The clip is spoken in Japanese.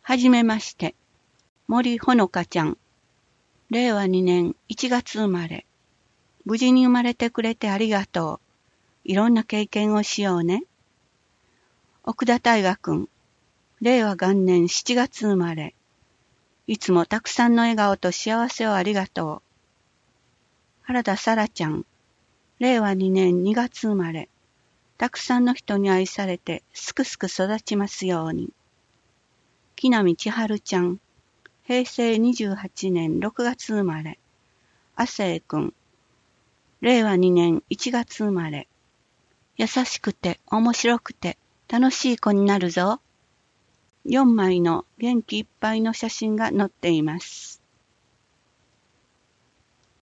はじめまして。森ほのかちゃん。令和2年1月生まれ。無事に生まれてくれてありがとう。いろんな経験をしようね。奥田大河くん。令和元年7月生まれ。いつもたくさんの笑顔と幸せをありがとう。原田さらちゃん。令和2年2月生まれ。たくさんの人に愛されてすくすく育ちますように。木南千春ちゃん。平成28年6月生まれ。亜生くん。令和2年1月生まれ。優しくて面白くて楽しい子になるぞ。4枚の元気いっぱいの写真が載っています。